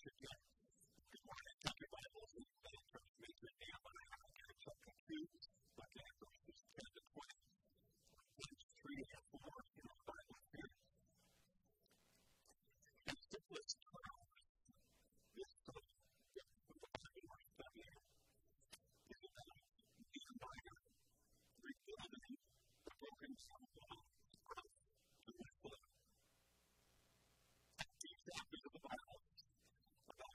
again. Because when I talk about Bibles, they try to make it down, but I have to get yourself confused. Like that, verses 10 to 20. Verses 3 and 4, the Bible here. And simplest term, this book, the Bible we're studying, is about Nehemiah rebuilding the broken temple from Jerusalem. These chapters of the Bible about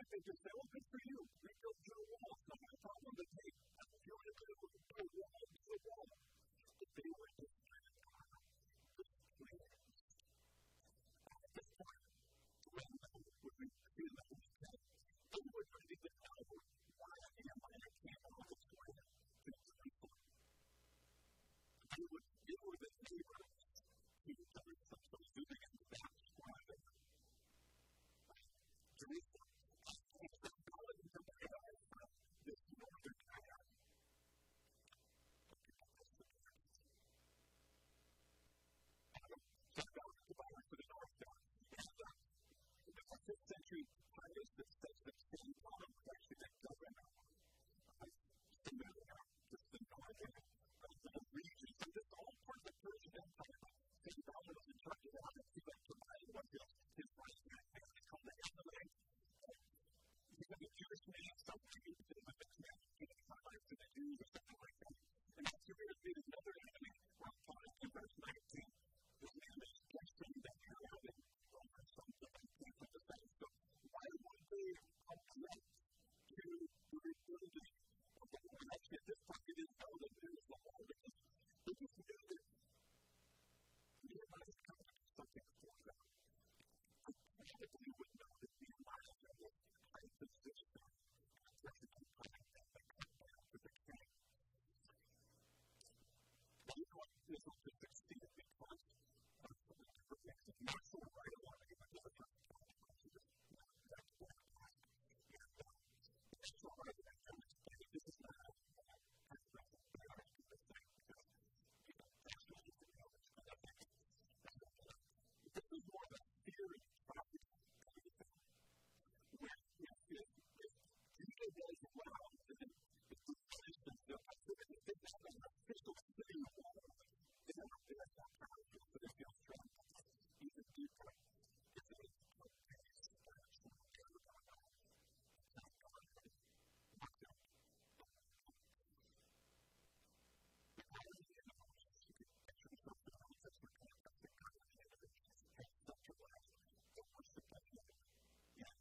they just say, oh, good for you. Rebuild your wall. It's not my problem. But hey, if you want to build a wall, do a wall. But they were just trying to at this point, when we do that, they were trying to get out of why Nehemiah came all this way to Jerusalem. They were the neighbors who Jerusalem was living in that squad of Jerusalem. This northern area. So God is divided for the north side. And the 5th century Titus that says that St. John was actually the governor of Samaria, just the northern region. So this is all part of the Persian Empire. St. John was in charge of that. He went to was his right hand man. They called the Elamite. He was a Jewish man, something he did with the Canaanites to the Jews or something like that. And after he defeated another enemy, we're found in verse 19. His name is Geshem the Arab, or something like that. So why would they object to the rebuilding of the wall? Actually, at this point, they didn't know that there was a wall because they just knew that Nehemiah was coming to do something for them. I probably would know that Nehemiah was high position and president of the company with the king. But you know what? This was to succeed because of the different things. It's not so right away. It's not so right away. That's what I'm asking. It's so right away. This is not how I'm going to say because that's what you can know. This is more of a theory topic than anything. When if goes well, then it's the position that I said if they have an official city wall, they don't have to have that powerful, but they feel strong. Even deeper, it's a place that actually cares about God. It's not God, but not them. The reality in the most is you can picture yourself in the most that's what God does. The God of the universe has such a life. The worship that you do. Yeah.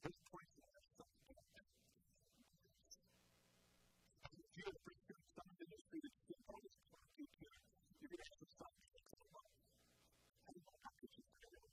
This point is something like that. If you have pursued some industry that you think, oh, this is what you do, you're going to have to stop and think about it. I don't know how could you say that.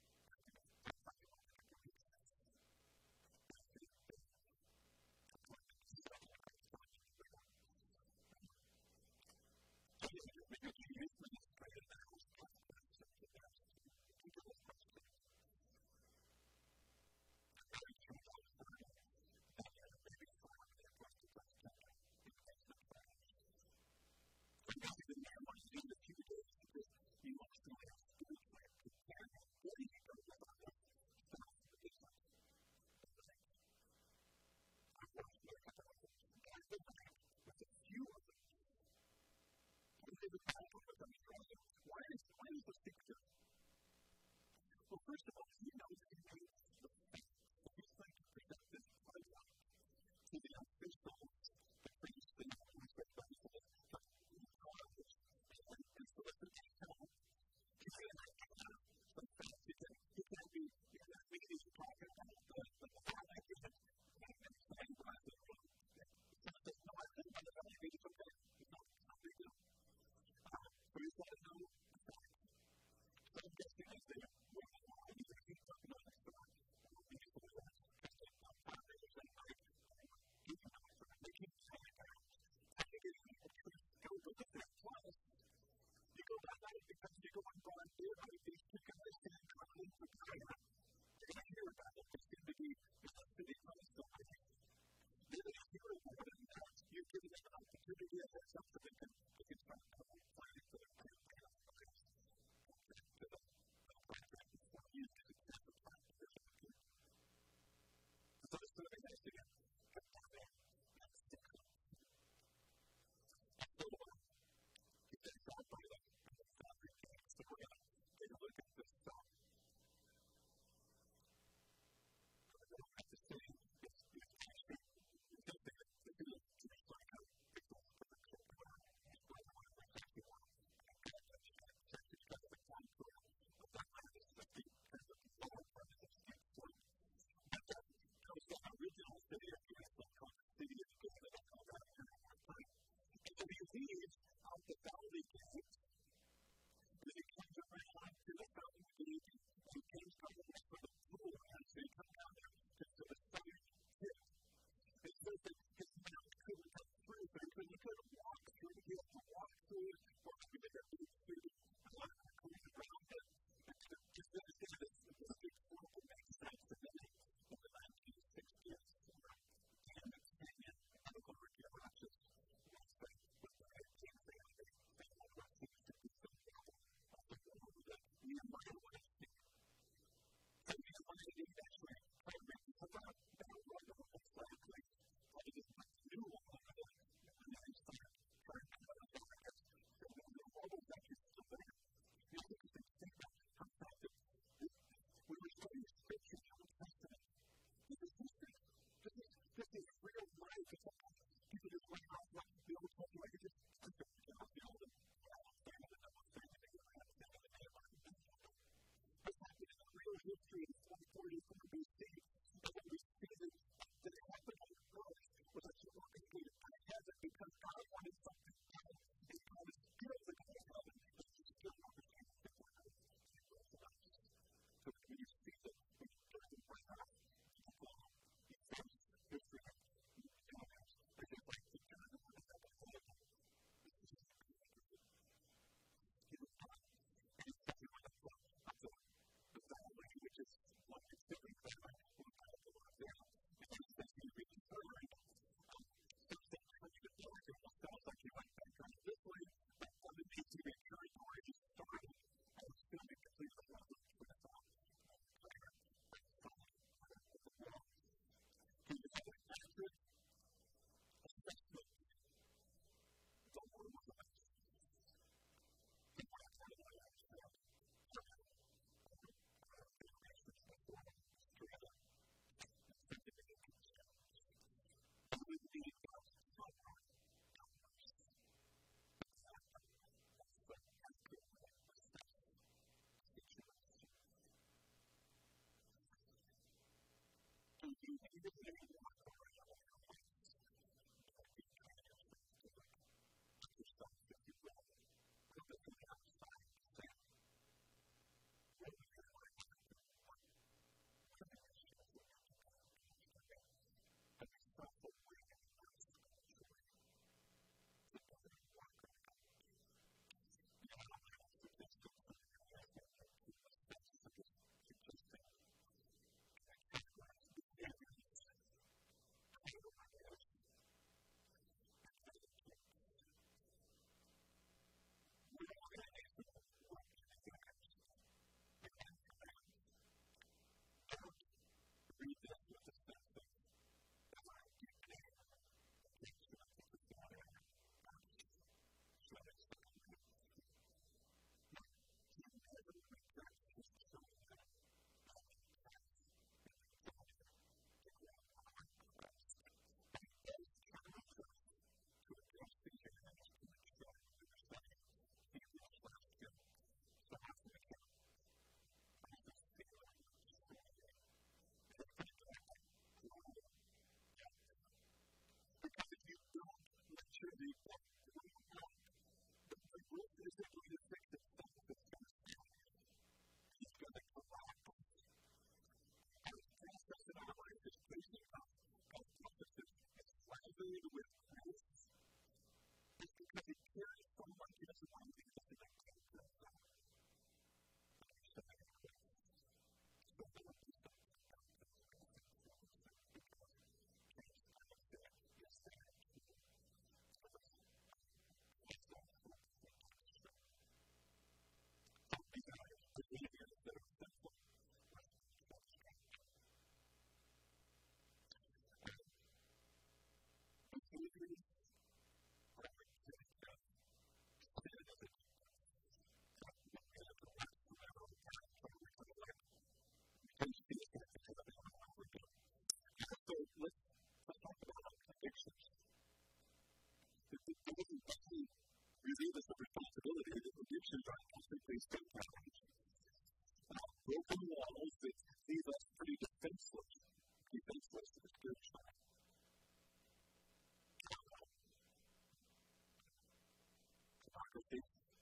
Why is this picture? Well, first of all, he knows he needs the faith. He's going to present this pleasure to the officials, the priests, and the respectful fathers. And so it's a tell. He can't have some facts. He can't be in that meeting talking about the product and saying what the room. It's not just no, I think by the time you read it, okay, it's not a big deal. So he's got to know the facts. So I'm guessing as they were talking about this story, we need to do that. Founders and they keep saying that. I think it's a truth. Go look at that. Plus, you go back at it because you go and volunteer. These two guys stand around in the fire. They're going to hear about it. It's going to be on the story. They're going to hear about it. And you're giving them an opportunity to have something that can start fighting for their pain. So it's sort of nice to get down there and stick up. So he said, it's all by the fabric game. So we're going to take a look at this song. I don't have to say it's actually something that is like a pixel for the clip of our exactly one. It's actually got the contour of that artist that the kind of lower part of the skin form. But that was the original city of Jerusalem called the city of God that I called out here at one time. And so he leaves out the Galilee gate, then he comes around to the Fountain Gate, and he comes down the rest of the pool, and so he comes down there to the southern tip. It says that his mount couldn't come through, so he couldn't walk through. He had to walk through it, or maybe they had to go through a lot of clean around it. And so just to understand this, this big circle makes sense. And then in the 1960s, Dan Canyon, Medical Radiologist, was with the team family, they had what seems to be some trouble. That Nehemiah was sick. So Nehemiah didn't actually try to make this about right of the place. But he just knew all of it. And then he started trying to come out of it. So the world was actually still there. The interesting thing about how fact that when we're studying Scripture in the Old Testament, this is history. This is real life. It's not like people just write off like the Old Testament. Like it's just scripture. You know, the Old and understand it, and understand it, and understand it, and understand it. This happened in the real history in 444 BC. And when we see that it happened on earth, was actually orchestrated by heaven because God wanted something done. And God is still the God of heaven. And He's still orchestrating things on earth. So when you see that, when you get to bring up, you go, you face history, you know, I just like to turn it over to that whole this is just he was done. And it's everyone of the Valley, which is what it's doing. Relieve us of responsibility that addictions are completely stigmatized. Broken walls that leave us pretty defenseless to the spiritual. Pornography.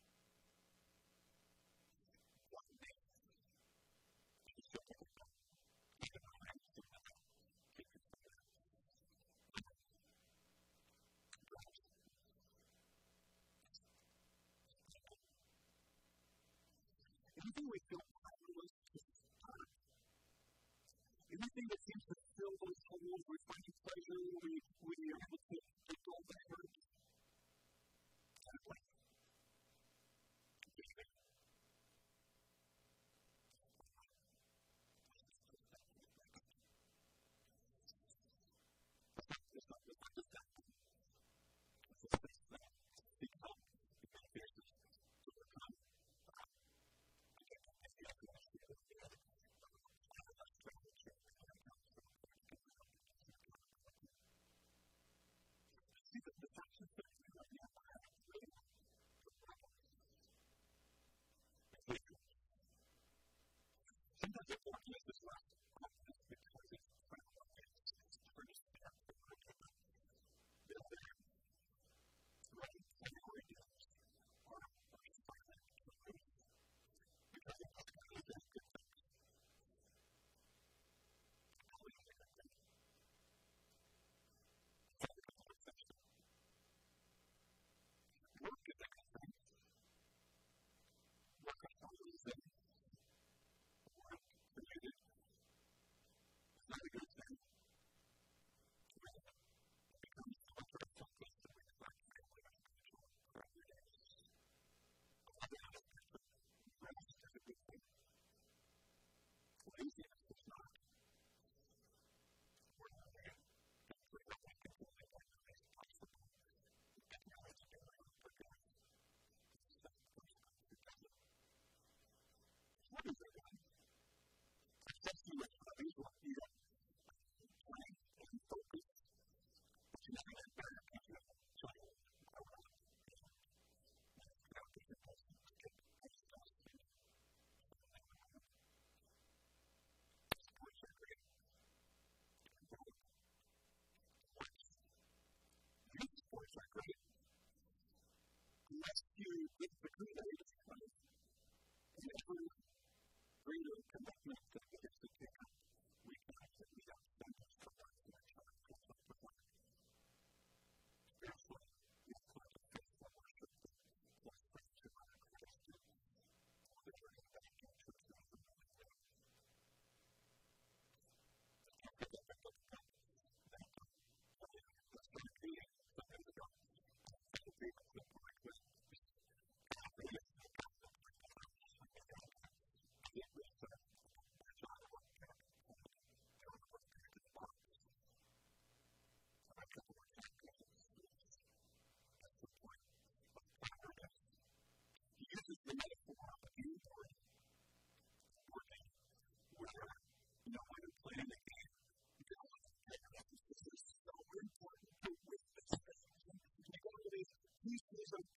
Anything we feel powerless to start. Anything that seems to fill those holes, we find pleasure, we are able to go backwards. That way.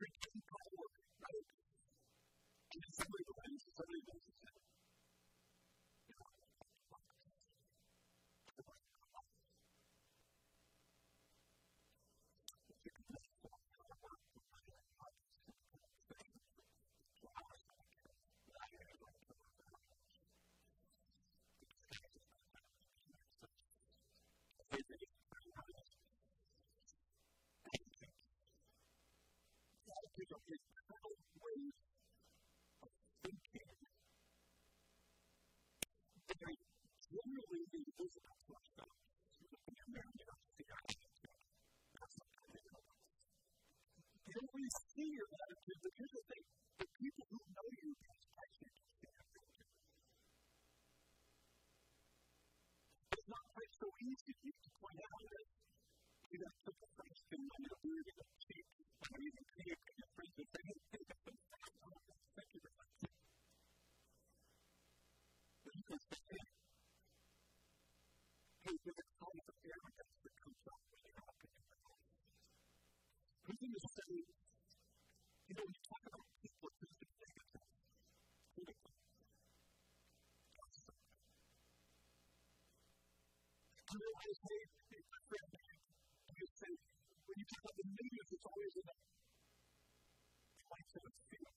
pretend power, right? And then somebody wins it. Generally invisible to ourselves. Then we see your attitude, but here's the thing, the people who know you actually can see your attitude. It's not quite so easy to point out that you don't put the first thing on your beard and your cheek, or even create your friends and say, hey, thank you very much. But you can say, hey, there's a kind of arrogance that comes up when you're walking in the room. Who's going to say, you know, when you talk about people who's been negative, critical, gossip. You realize, hey, my friend, you say, when you talk about the news, it's always in a place of a feeling.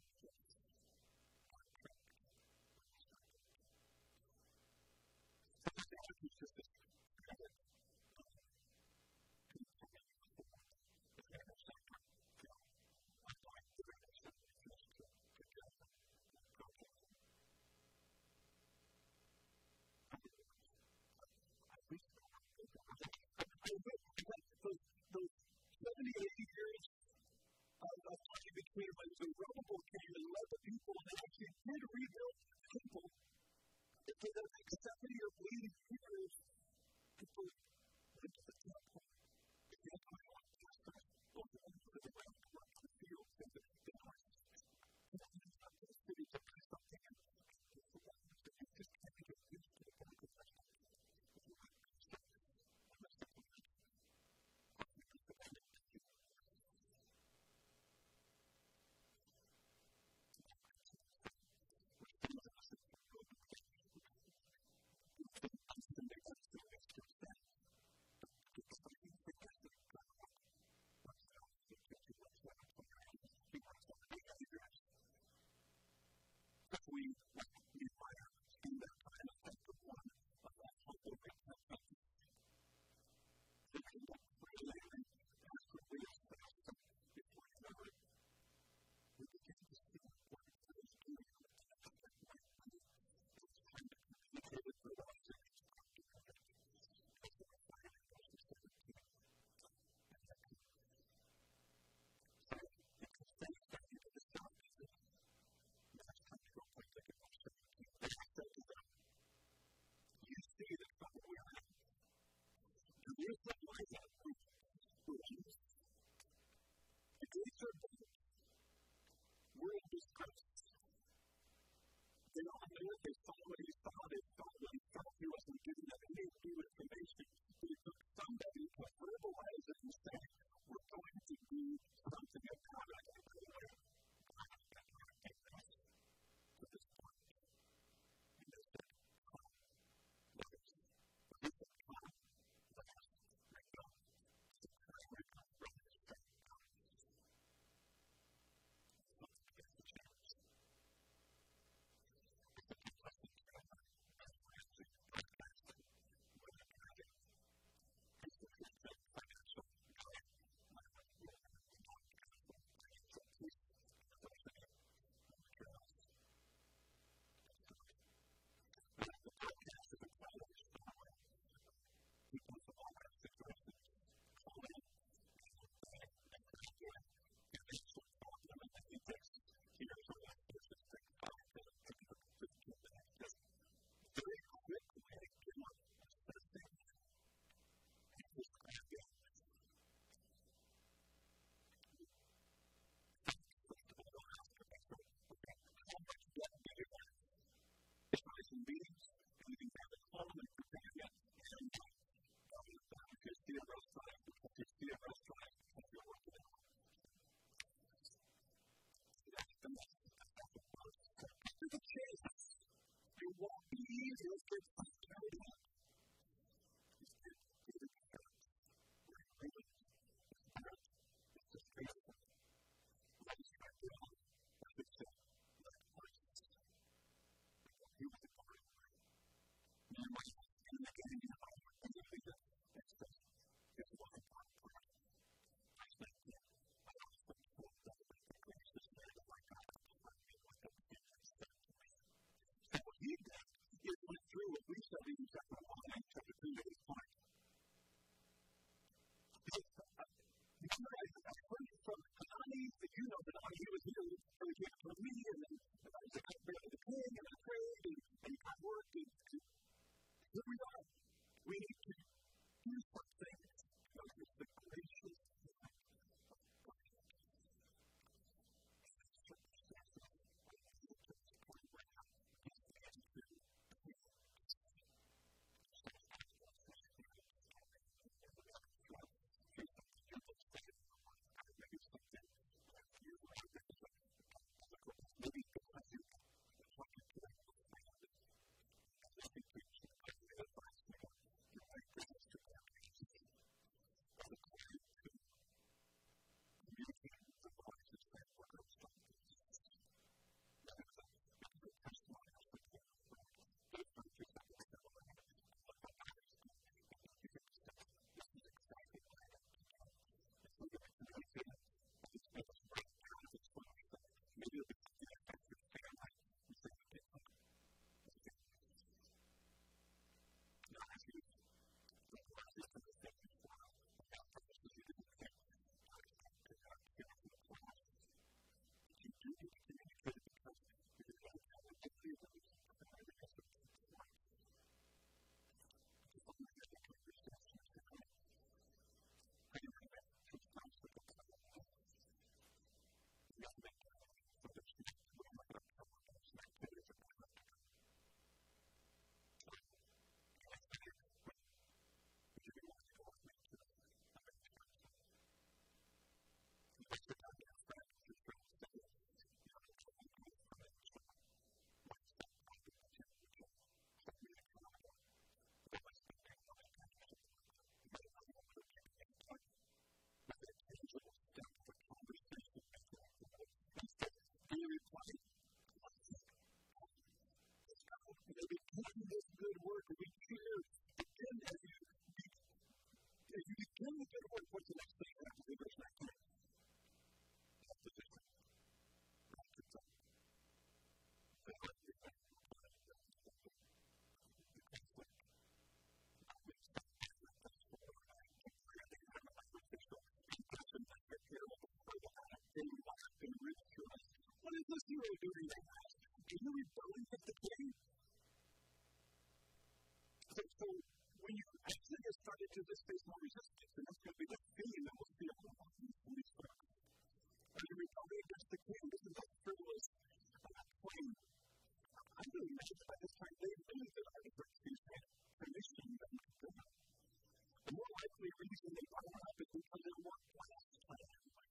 So this attitude is just this credit. Those 70, 80 years of talking between when the Zerubbabel came and led the people and actually did rebuild the temple. It was like 70 or 80 years people went to the temple. And they had to walk past the ground to work in the fields and the harvest. And then they got to the city to do something and you just can't get used to the work of that. Here's what lies out. doing that? Are you rebelling with the king? So when you actually get started to this face more resistance, and that's going to be the theme that we'll see over these books. Are you rebelling against the king? This is a frivolous claim. I'm really amazed by this time they knew that Artaxerxes had permission them to do it. The more likely reason they brought it up is because it worked last time.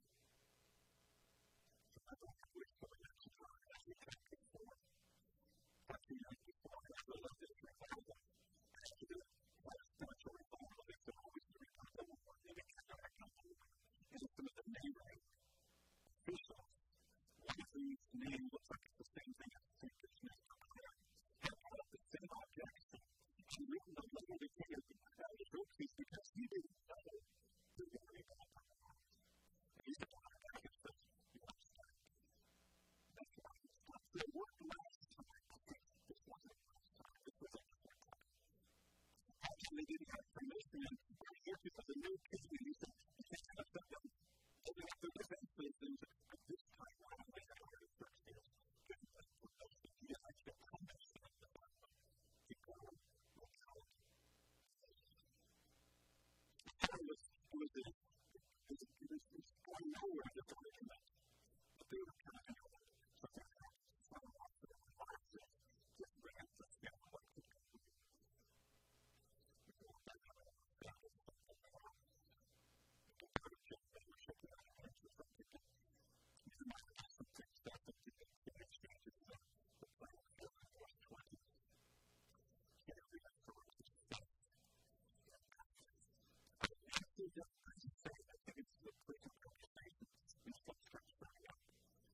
So I don't have to wait for the next time as we check before. But you know, before I have to let this revival. Actually, last spiritual revival, it's always the revival of our living company. And some of the neighboring officials, one of these names looks like it's the same thing as the same person as the prayer. Have brought up the same objects. And written the letter to King Artaxerxes because he didn't know the glory of God. And he said, well, I guess that's what it's like. That's why it's not. So it worked last time. This wasn't last time. This was a different time. Actually, they didn't have permission. And we're here because the new king, and he said, you can't have something opening up their defenses. And at this time, when I went to Artaxerxes, he had actually promised them the Bible. He called it was going nowhere at the time, but they were kind of anywhere. So they had some of the viruses just bring up the scale of what could be. So that's how it was done. The leadership that I had to something to you might have some good stuff that you can see exchanges of the plan of verse 20. Here we have sort of this stuff. Actually, just to say, I think it's the place of conversation. These folks start starting up.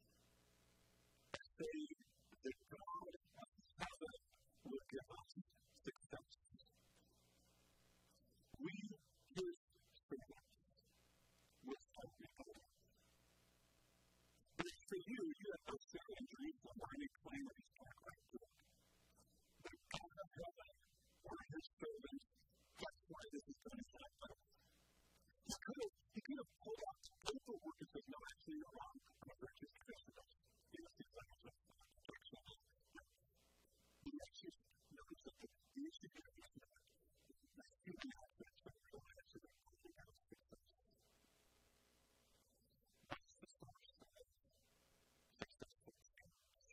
I say that God of heaven will give us success. We, his servants, will help you. But it's for you, you have no sin in Jerusalem or any claim of his talk right to it. The God of heaven or his servants, that's why this is going to happen. He could have pulled out paperwork and said, no, actually, you're wrong. I'm a virtuous Christian. He was the example of protection. He actually knows that the issue here is not the human aspect, but the real aspect of the God's success. That's the source of successful things.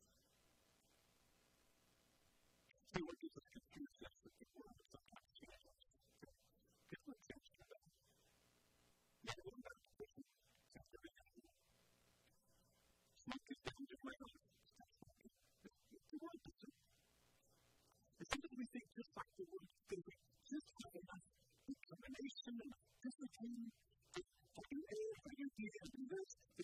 So what gives us confused is that the world sometimes changes. People are changed to that. Not one back to the world. It's not very good. Smoke is down to my own. The world doesn't. And sometimes we think just like the world, that we just have enough determination and discipline to do A, or do B, and do this, that